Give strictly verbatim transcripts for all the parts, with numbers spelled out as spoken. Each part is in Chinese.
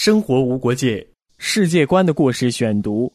生活无国界，世界观的故事选读。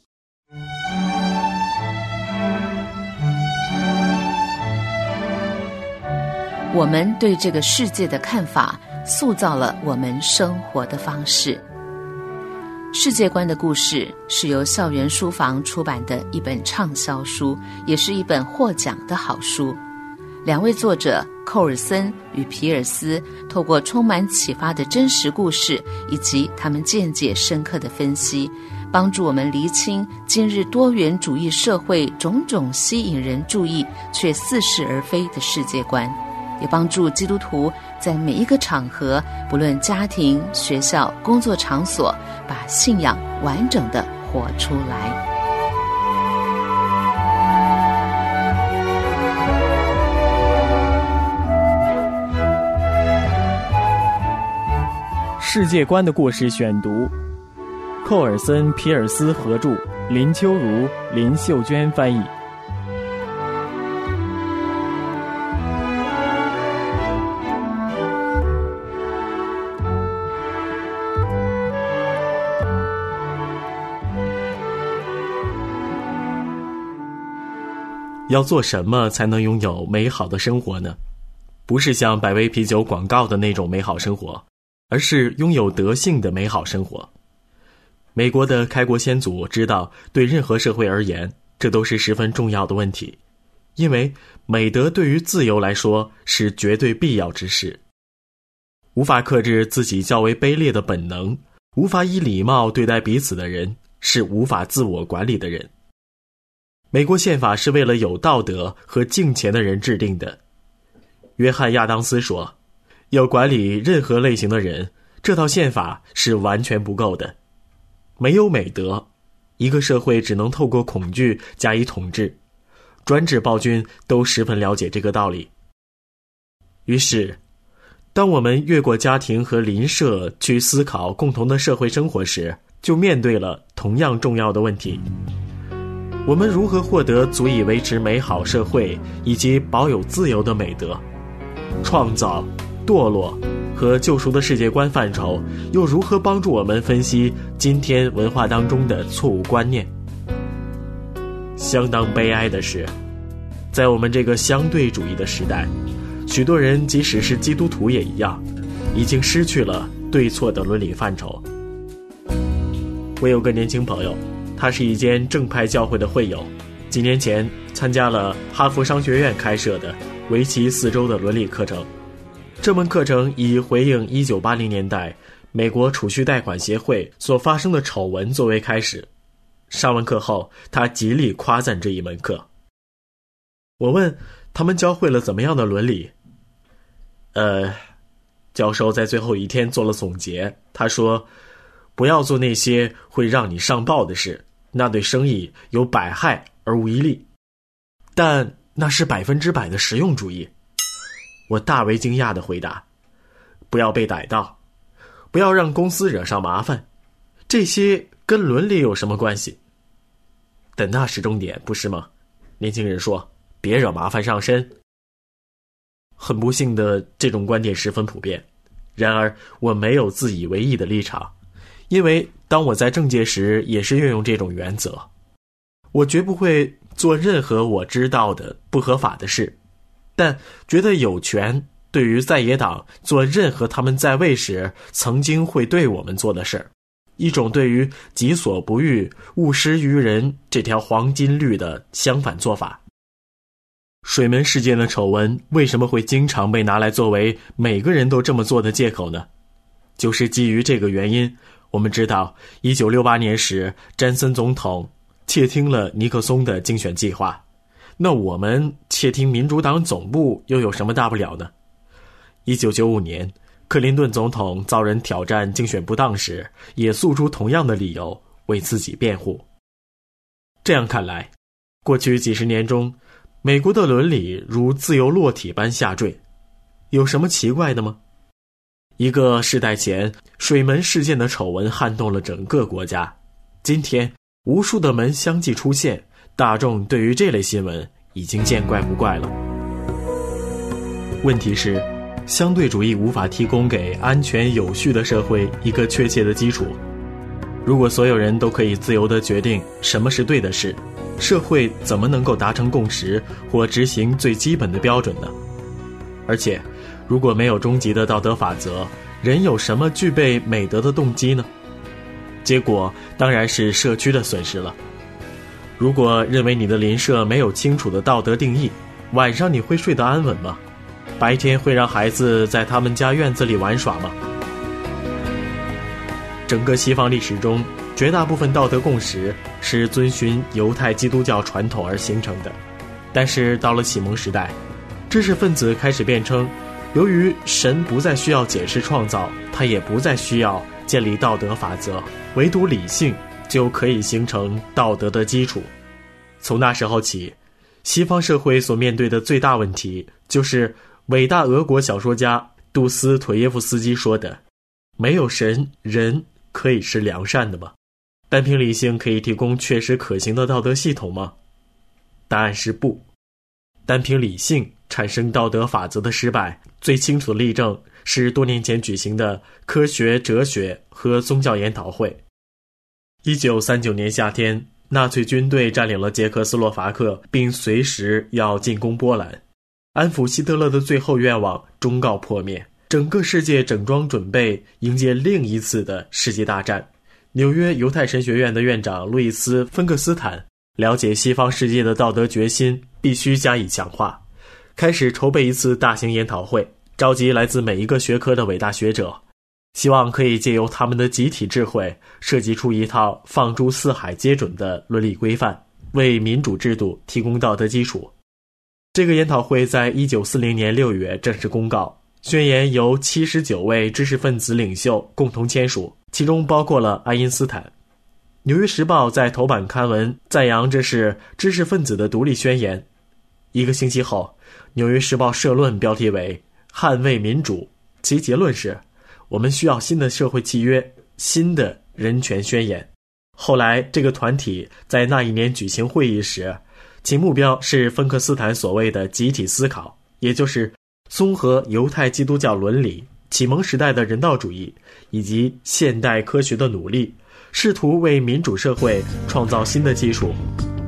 我们对这个世界的看法，塑造了我们生活的方式。世界观的故事是由校园书房出版的一本畅销书，也是一本获奖的好书。两位作者寇尔森与皮尔斯透过充满启发的真实故事，以及他们见解深刻的分析，帮助我们厘清今日多元主义社会种种吸引人注意却似是而非的世界观，也帮助基督徒在每一个场合，不论家庭、学校、工作场所，把信仰完整地活出来。 世界观的故事选读，寇尔森、皮尔斯合著，林秋如、林秀娟翻译。要做什么才能拥有美好的生活呢？不是像百威啤酒广告的那种美好生活，而是拥有德性的美好生活。美国的开国先祖知道，对任何社会而言，这都是十分重要的问题，因为美德对于自由来说是绝对必要之事。无法克制自己较为卑劣的本能，无法以礼貌对待彼此的人，是无法自我管理的人。美国宪法是为了有道德和敬虔的人制定的。约翰亚当斯说，要管理任何类型的人，这套宪法是完全不够的。没有美德，一个社会只能透过恐惧加以统治。专制暴君都十分了解这个道理。于是，当我们越过家庭和邻舍去思考共同的社会生活时，就面对了同样重要的问题。我们如何获得足以维持美好社会以及保有自由的美德？创造、堕落和救赎的世界观范畴又如何帮助我们分析今天文化当中的错误观念？相当悲哀的是，在我们这个相对主义的时代，许多人即使是基督徒也一样，已经失去了对错的伦理范畴。我有个年轻朋友，他是一间正派教会的会友，几年前参加了哈佛商学院开设的为期四周的伦理课程。这门课程以回应一九八零年代美国储蓄贷款协会所发生的丑闻作为开始。上完课后，他极力夸赞这一门课。我问他们教会了怎么样的伦理？呃，教授在最后一天做了总结，他说，不要做那些会让你上报的事，那对生意有百害而无一利。但那是百分之百的实用主义。我大为惊讶地回答，不要被逮到，不要让公司惹上麻烦，这些跟伦理有什么关系？但那是重点，不是吗？年轻人说，别惹麻烦上身。很不幸的，这种观点十分普遍。然而我没有自以为意的立场，因为当我在政界时也是运用这种原则。我绝不会做任何我知道的不合法的事，但觉得有权对于在野党做任何他们在位时曾经会对我们做的事儿，一种对于己所不欲，勿施于人这条黄金律的相反做法。水门事件的丑闻为什么会经常被拿来作为每个人都这么做的借口呢？就是基于这个原因，我们知道一九六八年时詹森总统窃听了尼克松的竞选计划，那我们窃听民主党总部又有什么大不了呢？一九九五年克林顿总统遭人挑战竞选不当时，也诉诸同样的理由为自己辩护。这样看来，过去几十年中，美国的伦理如自由落体般下坠，有什么奇怪的吗？一个世代前，水门事件的丑闻撼动了整个国家，今天无数的门相继出现，大众对于这类新闻已经见怪不怪了。问题是， 相对主义无法提供给安全有序的社会一个确切的基础。如果所有人都可以自由地决定什么是对的事，社会怎么能够达成共识或执行最基本的标准呢？而且，如果没有终极的道德法则，人有什么具备美德的动机呢？结果当然是社区的损失了。如果认为你的邻舍没有清楚的道德定义，晚上你会睡得安稳吗？白天会让孩子在他们家院子里玩耍吗？整个西方历史中，绝大部分道德共识是遵循犹太基督教传统而形成的。但是到了启蒙时代，知识分子开始辩称，由于神不再需要解释创造，他也不再需要建立道德法则，唯独理性就可以形成道德的基础。从那时候起，西方社会所面对的最大问题，就是伟大俄国小说家杜斯妥耶夫斯基说的，没有神，人可以是良善的吗？单凭理性可以提供确实可行的道德系统吗？答案是不。单凭理性产生道德法则的失败，最清楚的例证是多年前举行的科学、哲学和宗教研讨会。一九三九年夏天，纳粹军队占领了捷克斯洛伐克，并随时要进攻波兰。安抚希特勒的最后愿望终告破灭，整个世界整装准备迎接另一次的世界大战。纽约犹太神学院的院长路易斯·芬克斯坦了解西方世界的道德决心必须加以强化，开始筹备一次大型研讨会，召集来自每一个学科的伟大学者，希望可以借由他们的集体智慧，设计出一套放诸四海皆准的伦理规范，为民主制度提供道德基础。这个研讨会在一九四零年六月正式公告，宣言由七十九位知识分子领袖共同签署，其中包括了爱因斯坦。纽约时报在头版刊文赞扬这是知识分子的独立宣言。一个星期后，纽约时报社论标题为捍卫民主，其结论是我们需要新的社会契约，新的人权宣言。后来这个团体在那一年举行会议时，其目标是芬克斯坦所谓的集体思考，也就是综合犹太基督教伦理、启蒙时代的人道主义以及现代科学的努力，试图为民主社会创造新的基础。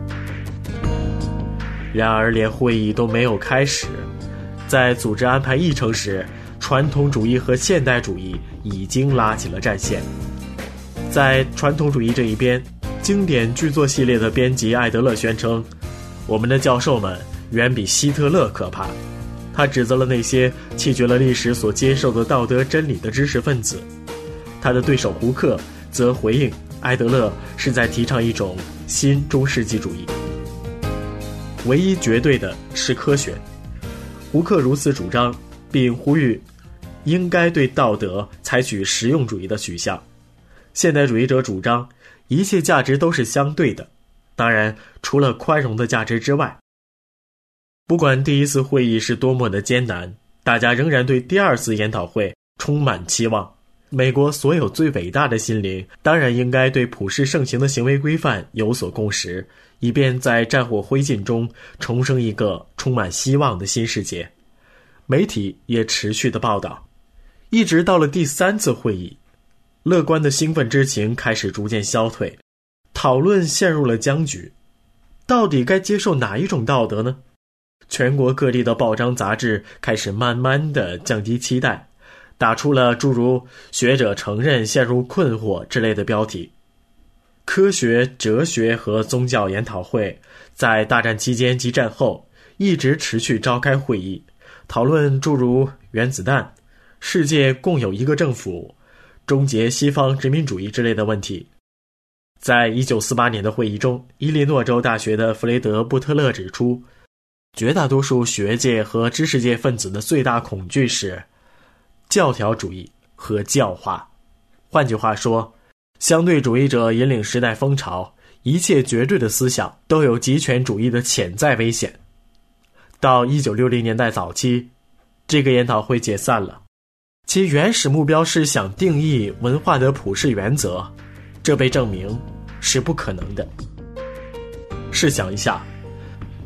然而连会议都没有开始，在组织安排议程时，传统主义和现代主义已经拉起了战线。在传统主义这一边，经典剧作系列的编辑艾德勒宣称，我们的教授们远比希特勒可怕。他指责了那些弃绝了历史所接受的道德真理的知识分子。他的对手胡克则回应艾德勒是在提倡一种新中世纪主义，唯一绝对的是科学。胡克如此主张，并呼吁应该对道德采取实用主义的取向。现代主义者主张一切价值都是相对的，当然除了宽容的价值之外。不管第一次会议是多么的艰难，大家仍然对第二次研讨会充满期望。美国所有最伟大的心灵当然应该对普世盛行的行为规范有所共识，以便在战火灰烬中重生一个充满希望的新世界。媒体也持续的报道，一直到了第三次会议，乐观的兴奋之情开始逐渐消退，讨论陷入了僵局。到底该接受哪一种道德呢？全国各地的报章杂志开始慢慢地降低期待，打出了诸如学者承认陷入困惑之类的标题。科学、哲学和宗教研讨会在大战期间及战后一直持续召开会议，讨论诸如原子弹、世界共有一个政府、终结西方殖民主义之类的问题。在一九四八年的会议中，伊利诺州大学的弗雷德·布特勒指出，绝大多数学界和知识界分子的最大恐惧是教条主义和教化。换句话说，相对主义者引领时代风潮，一切绝对的思想都有极权主义的潜在危险。到一九六零年代早期，这个研讨会解散了，其原始目标是想定义文化的普世原则，这被证明是不可能的。试想一下，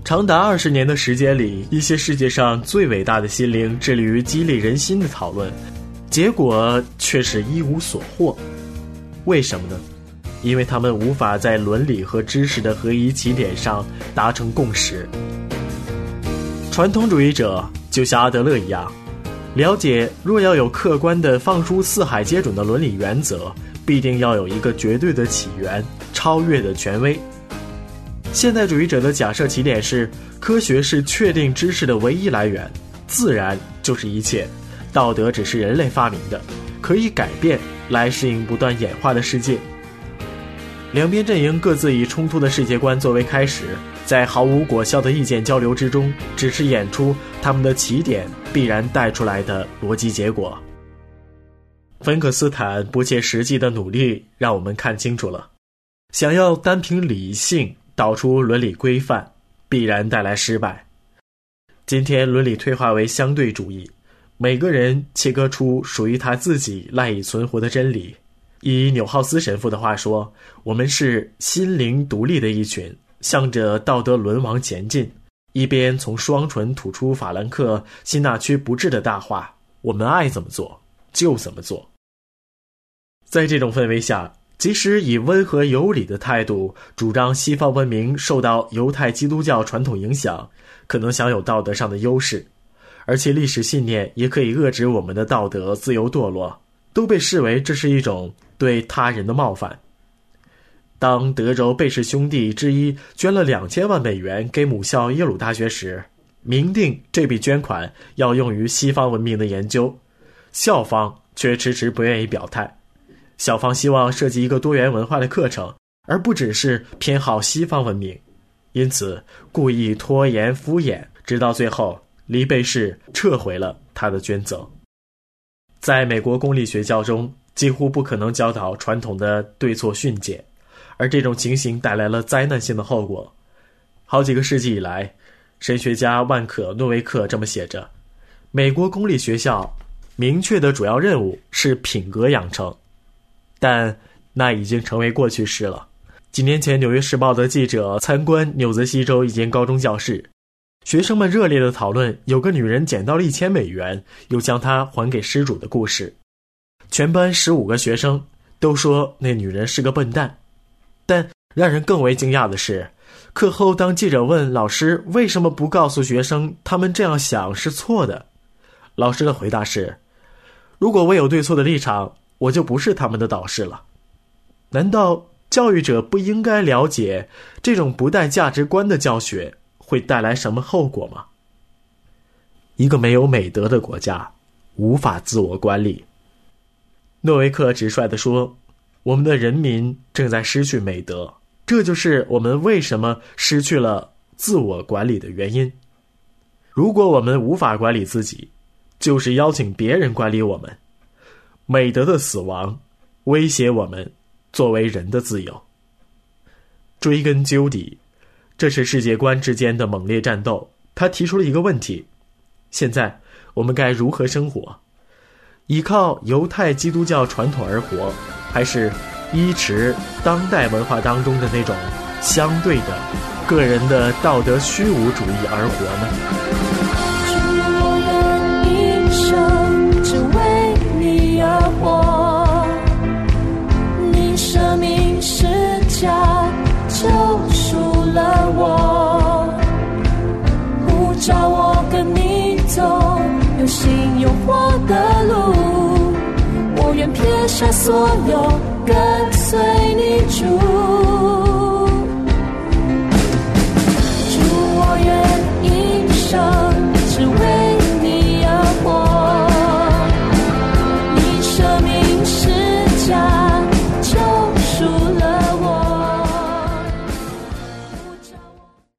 长达二十年的时间里，一些世界上最伟大的心灵致力于激励人心的讨论，结果却是一无所获。为什么呢？因为他们无法在伦理和知识的合一起点上达成共识。传统主义者就像阿德勒一样，了解若要有客观的放诸四海皆准的伦理原则，必定要有一个绝对的起源，超越的权威。现代主义者的假设起点是，科学是确定知识的唯一来源，自然就是一切，道德只是人类发明的，可以改变来适应不断演化的世界。两边阵营各自以冲突的世界观作为开始，在毫无果效的意见交流之中，只是演出他们的起点必然带出来的逻辑结果。芬克斯坦不切实际的努力让我们看清楚了，想要单凭理性导出伦理规范，必然带来失败。今天伦理退化为相对主义，每个人切割出属于他自己赖以存活的真理。以纽浩斯神父的话说，我们是心灵独立的一群，向着道德沦亡前进，一边从双唇吐出法兰克辛纳区不治的大话，我们爱怎么做就怎么做。在这种氛围下，即使以温和有礼的态度主张西方文明受到犹太基督教传统影响，可能享有道德上的优势，而且历史信念也可以遏制我们的道德自由堕落，都被视为这是一种对他人的冒犯。当德州贝氏兄弟之一捐了两千万美元给母校耶鲁大学时，明定这笔捐款要用于西方文明的研究，校方却迟迟不愿意表态。校方希望设计一个多元文化的课程，而不只是偏好西方文明，因此故意拖延敷衍，直到最后黎贝氏撤回了他的捐赠。在美国公立学校中，几乎不可能教导传统的对错训诫，而这种情形带来了灾难性的后果。好几个世纪以来，神学家万可诺维克这么写着：美国公立学校明确的主要任务是品格养成，但那已经成为过去式了。几年前，《纽约时报》的记者参观纽泽西州一间高中教室，学生们热烈地讨论有个女人捡到了一千美元，又将它还给失主的故事。全班十五个学生都说那女人是个笨蛋。但让人更为惊讶的是，课后当记者问老师为什么不告诉学生他们这样想是错的，老师的回答是：如果我有对错的立场，我就不是他们的导师了。难道教育者不应该了解这种不带价值观的教学会带来什么后果吗？一个没有美德的国家无法自我管理。诺维克直率地说，我们的人民正在失去美德，这就是我们为什么失去了自我管理的原因。如果我们无法管理自己，就是邀请别人管理我们。美德的死亡威胁我们作为人的自由。追根究底，这是世界观之间的猛烈战斗。他提出了一个问题：现在我们该如何生活？依靠犹太基督教传统而活，还是依持当代文化当中的那种相对的个人的道德虚无主义而活呢？ 主，我愿一生只为你而活，你舍命施价救赎了我，呼召我跟你走有心有活的路，我愿撇下所有